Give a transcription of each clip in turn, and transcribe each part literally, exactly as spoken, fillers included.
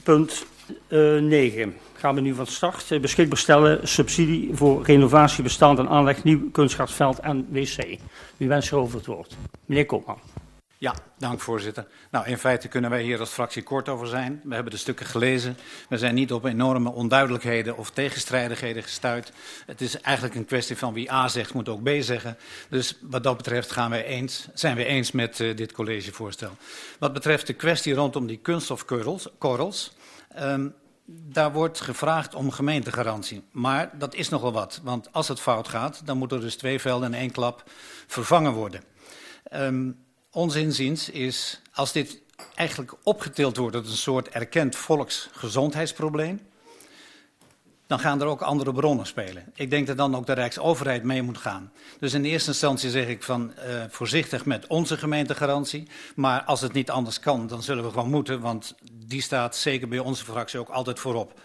punt uh, negen. Gaan we nu van start. Uh, beschikbaar stellen subsidie voor renovatie bestand en aanleg nieuw kunstgrasveld en wc. Wie wenst er over het woord? Meneer Koopman. Ja, dank voorzitter. Nou, in feite kunnen wij hier als fractie kort over zijn. We hebben de stukken gelezen. We zijn niet op enorme onduidelijkheden of tegenstrijdigheden gestuit. Het is eigenlijk een kwestie van wie A zegt, moet ook B zeggen. Dus wat dat betreft gaan wij eens, zijn we eens met uh, dit collegevoorstel. Wat betreft de kwestie rondom die kunststofkorrels, um, daar wordt gevraagd om gemeentegarantie. Maar dat is nogal wat, want als het fout gaat, dan moeten er dus twee velden in één klap vervangen worden. Um, Ons inziens is, als dit eigenlijk opgetild wordt tot een soort erkend volksgezondheidsprobleem, dan gaan er ook andere bronnen spelen. Ik denk dat dan ook de Rijksoverheid mee moet gaan. Dus in eerste instantie zeg ik van uh, voorzichtig met onze gemeentegarantie. Maar als het niet anders kan, dan zullen we gewoon moeten, want die staat zeker bij onze fractie ook altijd voorop.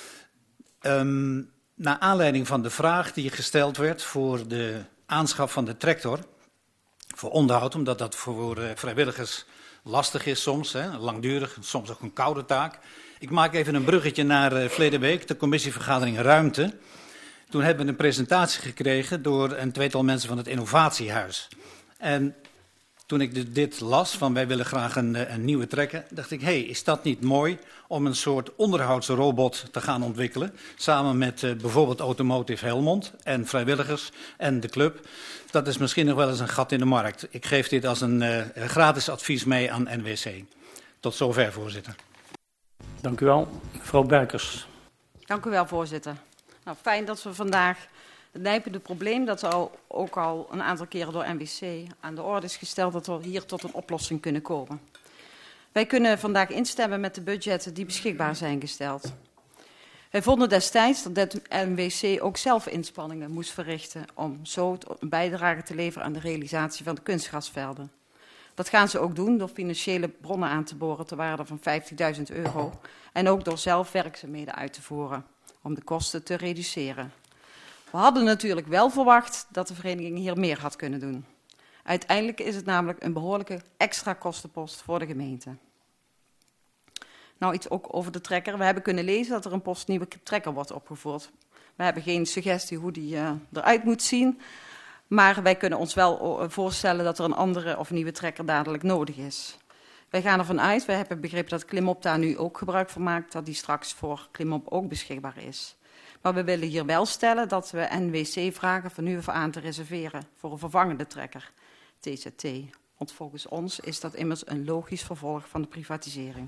Um, naar aanleiding van de vraag die gesteld werd voor de aanschaf van de tractor, voor onderhoud, omdat dat voor uh, vrijwilligers lastig is soms, hè, langdurig, soms ook een koude taak. Ik maak even een bruggetje naar uh, verleden week, de commissievergadering Ruimte. Toen hebben we een presentatie gekregen door een tweetal mensen van het Innovatiehuis. En toen ik dit las, van wij willen graag een, een nieuwe trekker, dacht ik, hé, hey, is dat niet mooi om een soort onderhoudsrobot te gaan ontwikkelen, samen met uh, bijvoorbeeld Automotive Helmond en vrijwilligers en de club. Dat is misschien nog wel eens een gat in de markt. Ik geef dit als een uh, gratis advies mee aan N W C. Tot zover, voorzitter. Dank u wel. Mevrouw Berkers. Dank u wel, voorzitter. Nou, fijn dat we vandaag het nijpende probleem, dat al, ook al een aantal keren door N W C aan de orde is gesteld, dat we hier tot een oplossing kunnen komen. Wij kunnen vandaag instemmen met de budgetten die beschikbaar zijn gesteld. Wij vonden destijds dat de N W C ook zelf inspanningen moest verrichten om zo een bijdrage te leveren aan de realisatie van de kunstgrasvelden. Dat gaan ze ook doen door financiële bronnen aan te boren ter waarde van vijftigduizend euro en ook door zelf werkzaamheden uit te voeren om de kosten te reduceren. We hadden natuurlijk wel verwacht dat de vereniging hier meer had kunnen doen. Uiteindelijk is het namelijk een behoorlijke extra kostenpost voor de gemeente. Nou, iets ook over de trekker. We hebben kunnen lezen dat er een post nieuwe trekker wordt opgevoerd. We hebben geen suggestie hoe die uh, eruit moet zien. Maar wij kunnen ons wel voorstellen dat er een andere of nieuwe trekker dadelijk nodig is. Wij gaan ervan uit, wij hebben begrepen dat Klimop daar nu ook gebruik van maakt, dat die straks voor Klimop ook beschikbaar is. Maar we willen hier wel stellen dat we N W C vragen van nu af aan te reserveren voor een vervangende trekker, T Z T. Want volgens ons is dat immers een logisch vervolg van de privatisering.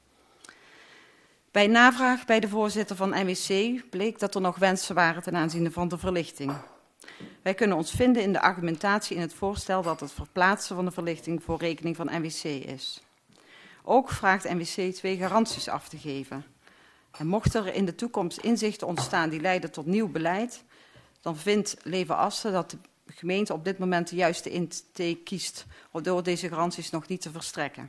Bij navraag bij de voorzitter van N W C bleek dat er nog wensen waren ten aanzien van de verlichting. Wij kunnen ons vinden in de argumentatie in het voorstel dat het verplaatsen van de verlichting voor rekening van N W C is. Ook vraagt N W C twee garanties af te geven. En mocht er in de toekomst inzichten ontstaan die leiden tot nieuw beleid, dan vindt Leven Assen dat de gemeente op dit moment de juiste insteek kiest door deze garanties nog niet te verstrekken.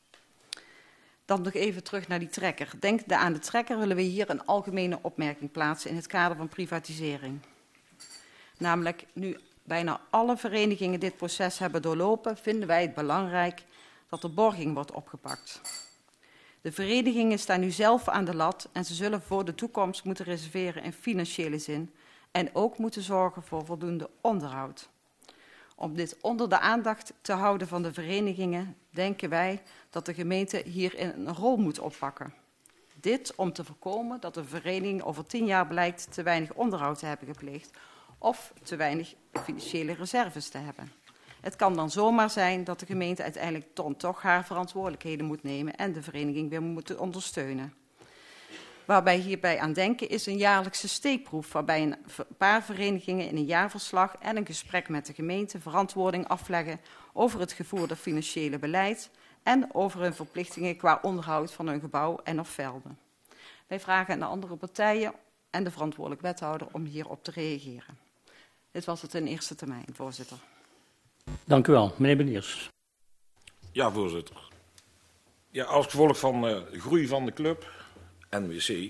Dan nog even terug naar die trekker. Denkende aan de trekker willen we hier een algemene opmerking plaatsen in het kader van privatisering. Namelijk, nu bijna alle verenigingen dit proces hebben doorlopen, vinden wij het belangrijk dat de borging wordt opgepakt. De verenigingen staan nu zelf aan de lat en ze zullen voor de toekomst moeten reserveren in financiële zin en ook moeten zorgen voor voldoende onderhoud. Om dit onder de aandacht te houden van de verenigingen, denken wij dat de gemeente hierin een rol moet oppakken. Dit om te voorkomen dat de vereniging over tien jaar blijkt te weinig onderhoud te hebben gepleegd of te weinig financiële reserves te hebben. Het kan dan zomaar zijn dat de gemeente uiteindelijk dan toch haar verantwoordelijkheden moet nemen en de vereniging weer moet ondersteunen. Waarbij hierbij aan denken is een jaarlijkse steekproef, waarbij een paar verenigingen in een jaarverslag en een gesprek met de gemeente verantwoording afleggen over het gevoerde financiële beleid en over hun verplichtingen qua onderhoud van hun gebouw en of velden. Wij vragen aan de andere partijen en de verantwoordelijk wethouder om hierop te reageren. Dit was het in eerste termijn, voorzitter. Dank u wel. Meneer Beniers. Ja, voorzitter. Ja, als gevolg van uh, de groei van de club, N W C,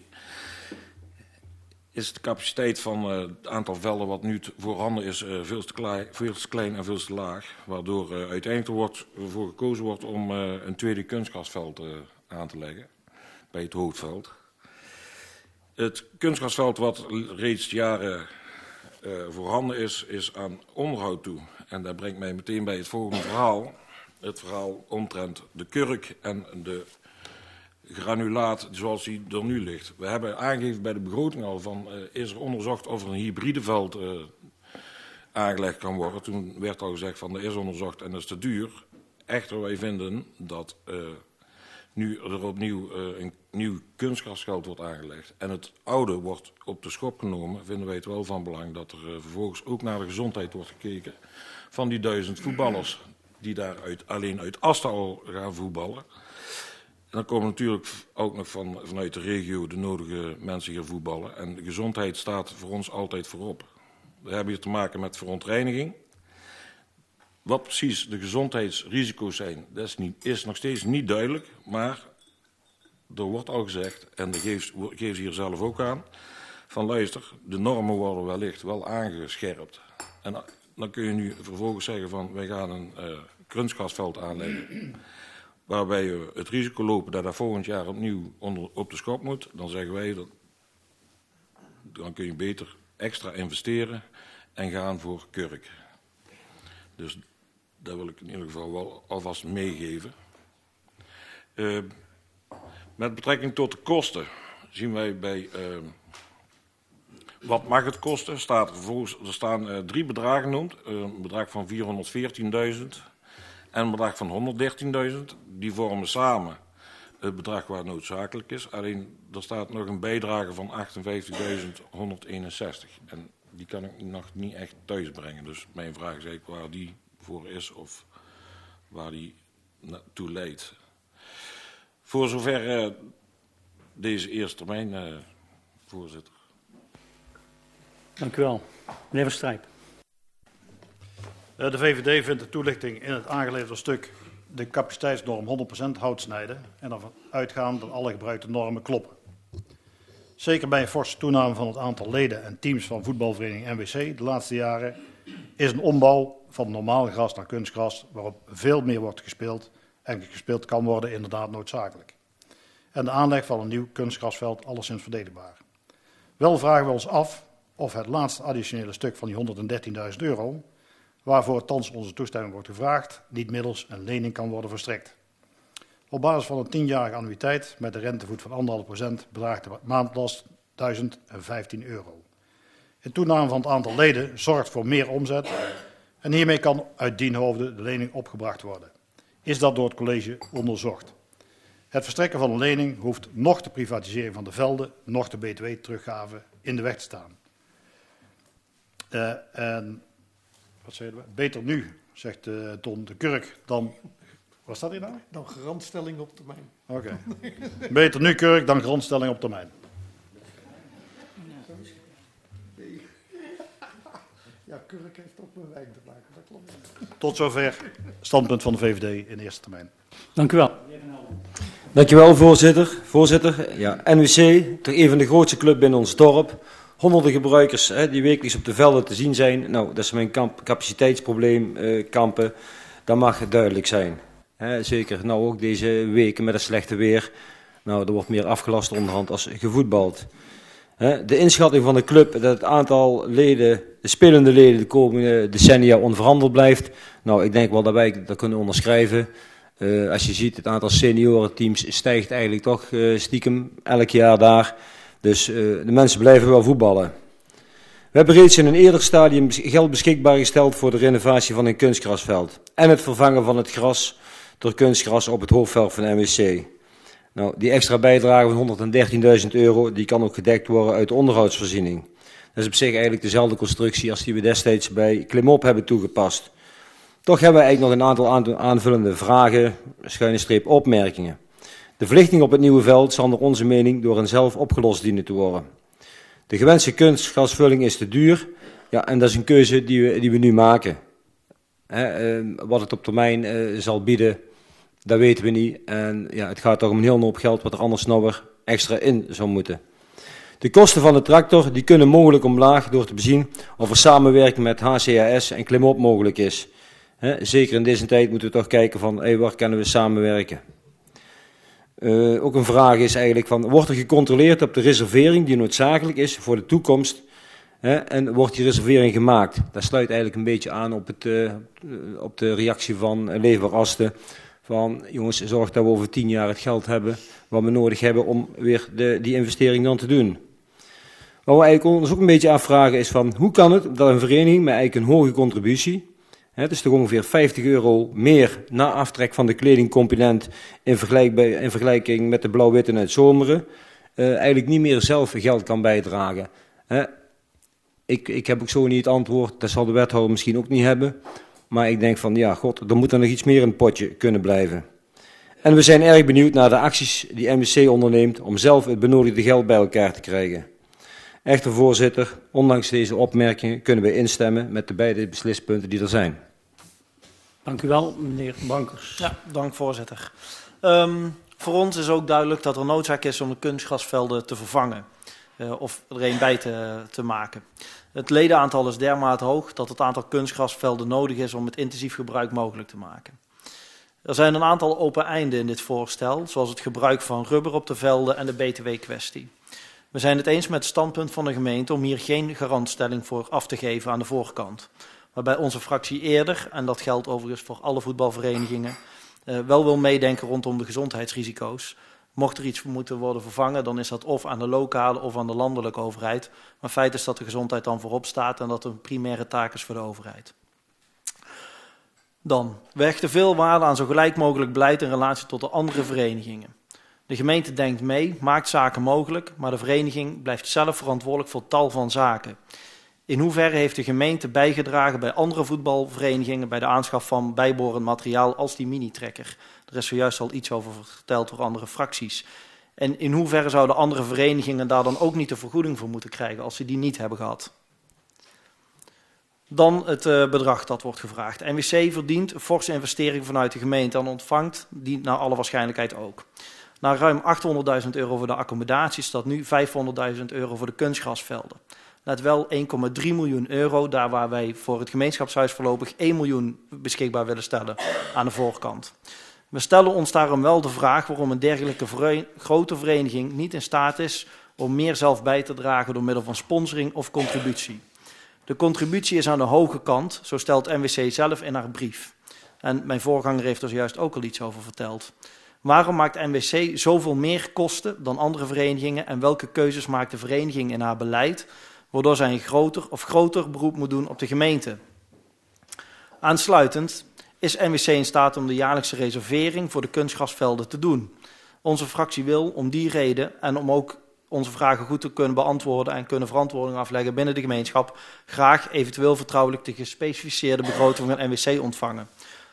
is de capaciteit van uh, het aantal velden wat nu voorhanden is uh, veel, te klein, veel te klein en veel te laag. Waardoor uh, uiteindelijk wordt, ervoor gekozen wordt om uh, een tweede kunstgrasveld uh, aan te leggen. bij het hoofdveld. Het kunstgrasveld wat reeds jaren uh, voorhanden is, is aan onderhoud toe. En dat brengt mij meteen bij het volgende verhaal. Het verhaal omtrent de kurk en de granulaat zoals die er nu ligt. We hebben aangegeven bij de begroting al van, uh, is er onderzocht of er een hybride veld uh, aangelegd kan worden. Toen werd al gezegd van, er is onderzocht en dat is te duur. Echter, wij vinden dat uh, nu er opnieuw uh, een nieuw kunstgrasveld wordt aangelegd en het oude wordt op de schop genomen, vinden wij het wel van belang dat er uh, vervolgens ook naar de gezondheid wordt gekeken van die duizend voetballers die daar uit, alleen uit Asta al gaan voetballen. En dan komen natuurlijk ook nog van, vanuit de regio de nodige mensen hier voetballen. En de gezondheid staat voor ons altijd voorop. We hebben hier te maken met verontreiniging. Wat precies de gezondheidsrisico's zijn, dat is, niet, is nog steeds niet duidelijk. Maar er wordt al gezegd, en dat geeft, geeft ze hier zelf ook aan, van luister, de normen worden wellicht wel aangescherpt. En dan kun je nu vervolgens zeggen van, wij gaan een uh, kunstgrasveld aanleggen, waarbij we het risico lopen dat dat volgend jaar opnieuw onder, op de schop moet. Dan zeggen wij, dat, dan kun je beter extra investeren en gaan voor kurk. Dus dat wil ik in ieder geval wel alvast meegeven. Uh, met betrekking tot de kosten zien wij bij... Uh, wat mag het kosten? Staat er, vervolgens, er staan uh, drie bedragen genoemd. Uh, een bedrag van vierhonderdveertienduizend en een bedrag van honderddertienduizend. Die vormen samen het bedrag waar noodzakelijk is. Alleen er staat nog een bijdrage van achtenvijftigduizend honderdeenenzestig. En die kan ik nog niet echt thuis brengen. Dus mijn vraag is eigenlijk waar die voor is of waar die naartoe leidt. Voor zover uh, deze eerste termijn, uh, voorzitter. Dank u wel. Meneer Verstrijp. De V V D vindt de toelichting in het aangeleverde stuk de capaciteitsnorm honderd procent hout snijden en ervan uitgaan dat alle gebruikte normen kloppen. Zeker bij een forse toename van het aantal leden en teams van voetbalvereniging N W C de laatste jaren is een ombouw van normaal gras naar kunstgras waarop veel meer wordt gespeeld en gespeeld kan worden inderdaad noodzakelijk. En de aanleg van een nieuw kunstgrasveld alleszins verdedigbaar. Wel vragen we ons af of het laatste additionele stuk van die honderddertienduizend euro, waarvoor thans onze toestemming wordt gevraagd, niet middels een lening kan worden verstrekt. Op basis van een tienjarige annuïteit met een rentevoet van anderhalf procent bedraagt de maandlast duizend vijftien euro. Een toename van het aantal leden zorgt voor meer omzet en hiermee kan uit dien hoofde de lening opgebracht worden. Is dat door het college onderzocht? Het verstrekken van een lening hoeft noch de privatisering van de velden, noch de B T W-teruggave in de weg te staan. Uh, en, wat zei je? Beter nu, zegt uh, Ton de Kurk, dan... Wat staat hier nou? Dan garantstelling op termijn. Oké. Okay. Beter nu Kurk dan garantstelling op termijn. Ja, Kurk heeft ook met wijn te maken, dat klopt. Tot zover standpunt van de V V D in eerste termijn. Dank u wel. Dank u wel, voorzitter. Voorzitter, ja, N W C, toch een van de grootste clubs binnen ons dorp. Honderden gebruikers hè, die wekelijks op de velden te zien zijn. Nou, dat is mijn kamp, capaciteitsprobleem, eh, kampen. Dat mag duidelijk zijn. Hè, zeker nou ook deze weken met het slechte weer. Nou, er wordt meer afgelast onderhand als gevoetbald. Hè, de inschatting van de club dat het aantal leden, de spelende leden de komende decennia onveranderd blijft. Nou, ik denk wel dat wij dat kunnen onderschrijven. Uh, als je ziet, het aantal seniorenteams stijgt eigenlijk toch uh, stiekem elk jaar daar. Dus uh, de mensen blijven wel voetballen. We hebben reeds in een eerder stadium geld beschikbaar gesteld voor de renovatie van een kunstgrasveld. En het vervangen van het gras door kunstgras op het hoofdveld van N W C. Nou, die extra bijdrage van honderddertienduizend euro, die kan ook gedekt worden uit de onderhoudsvoorziening. Dat is op zich eigenlijk dezelfde constructie als die we destijds bij Klimop hebben toegepast. Toch hebben we eigenlijk nog een aantal aanvullende vragen, schuine streep opmerkingen. De verlichting op het nieuwe veld zal naar onze mening door hen zelf opgelost dienen te worden. De gewenste kunstgrasvulling is te duur, ja, en dat is een keuze die we, die we nu maken. He, uh, wat het op termijn uh, zal bieden, dat weten we niet. En ja, het gaat toch om een heel hoop geld wat er anders nou weer extra in zou moeten. De kosten van de tractor die kunnen mogelijk omlaag door te bezien of er samenwerking met H C A S en Klimop mogelijk is. He, zeker in deze tijd moeten we toch kijken van hey, waar kunnen we samenwerken. Uh, ook een vraag is eigenlijk van, wordt er gecontroleerd op de reservering die noodzakelijk is voor de toekomst? Hè? En wordt die reservering gemaakt? Dat sluit eigenlijk een beetje aan op, het, uh, op de reactie van uh, Leefbaar Asten. Van jongens, zorg dat we over tien jaar het geld hebben wat we nodig hebben om weer de, die investering dan te doen. Wat we eigenlijk ons ook een beetje afvragen is van, hoe kan het dat een vereniging met eigenlijk een hoge contributie, het is toch ongeveer vijftig euro meer na aftrek van de kledingcomponent in, vergelijk, in vergelijking met de blauw-wit en het zomeren, uh, eigenlijk niet meer zelf geld kan bijdragen. Hè? Ik, ik heb ook zo niet het antwoord, dat zal de wethouder misschien ook niet hebben. Maar ik denk van, ja, god, er moet er nog iets meer in het potje kunnen blijven. En we zijn erg benieuwd naar de acties die N W C onderneemt om zelf het benodigde geld bij elkaar te krijgen. Echter, voorzitter, ondanks deze opmerkingen kunnen we instemmen met de beide beslispunten die er zijn. Dank u wel, meneer Bankers. Ja, dank voorzitter. Um, voor ons is ook duidelijk dat er noodzaak is om de kunstgrasvelden te vervangen. Uh, of er een bij te, te maken. Het ledenaantal is dermate hoog dat het aantal kunstgrasvelden nodig is om het intensief gebruik mogelijk te maken. Er zijn een aantal open einden in dit voorstel, zoals het gebruik van rubber op de velden en de B T W-kwestie. We zijn het eens met het standpunt van de gemeente om hier geen garantstelling voor af te geven aan de voorkant. Waarbij onze fractie eerder, en dat geldt overigens voor alle voetbalverenigingen, uh, wel wil meedenken rondom de gezondheidsrisico's. Mocht er iets moeten worden vervangen, dan is dat of aan de lokale of aan de landelijke overheid. Maar feit is dat de gezondheid dan voorop staat en dat een primaire taak is voor de overheid. Dan, we hechten veel waarde aan zo gelijk mogelijk beleid in relatie tot de andere verenigingen. De gemeente denkt mee, maakt zaken mogelijk, maar de vereniging blijft zelf verantwoordelijk voor tal van zaken. In hoeverre heeft de gemeente bijgedragen bij andere voetbalverenigingen bij de aanschaf van bijbehorend materiaal als die minitrekker? Er is zojuist al iets over verteld door andere fracties. En in hoeverre zouden andere verenigingen daar dan ook niet de vergoeding voor moeten krijgen als ze die niet hebben gehad? Dan het uh, bedrag dat wordt gevraagd. N W C verdient een forse investering vanuit de gemeente en ontvangt die naar alle waarschijnlijkheid ook. Na ruim achthonderdduizend euro voor de accommodatie staat nu vijfhonderdduizend euro voor de kunstgrasvelden. Let wel één komma drie miljoen euro, daar waar wij voor het gemeenschapshuis voorlopig één miljoen beschikbaar willen stellen aan de voorkant. We stellen ons daarom wel de vraag waarom een dergelijke vere- grote vereniging niet in staat is om meer zelf bij te dragen door middel van sponsoring of contributie. De contributie is aan de hoge kant, zo stelt N W C zelf in haar brief. En mijn voorganger heeft er zojuist ook al iets over verteld. Waarom maakt N W C zoveel meer kosten dan andere verenigingen en welke keuzes maakt de vereniging in haar beleid, waardoor zij een groter of groter beroep moet doen op de gemeente? Aansluitend is N W C in staat om de jaarlijkse reservering voor de kunstgrasvelden te doen. Onze fractie wil om die reden en om ook onze vragen goed te kunnen beantwoorden en kunnen verantwoording afleggen binnen de gemeenschap, graag eventueel vertrouwelijk de gespecificeerde begroting van N W C ontvangen.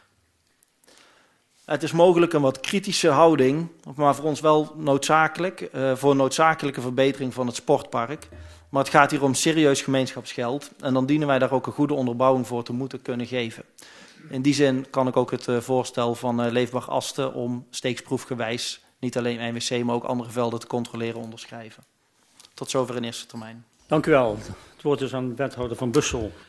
Het is mogelijk een wat kritische houding, maar voor ons wel noodzakelijk, uh, voor een noodzakelijke verbetering van het sportpark. Maar het gaat hier om serieus gemeenschapsgeld en dan dienen wij daar ook een goede onderbouwing voor te moeten kunnen geven. In die zin kan ik ook het uh, voorstel van uh, Leefbaar Asten om steeksproefgewijs niet alleen N W C, maar ook andere velden te controleren onderschrijven. Tot zover in eerste termijn. Dank u wel. Het woord is aan de wethouder Van Bussel.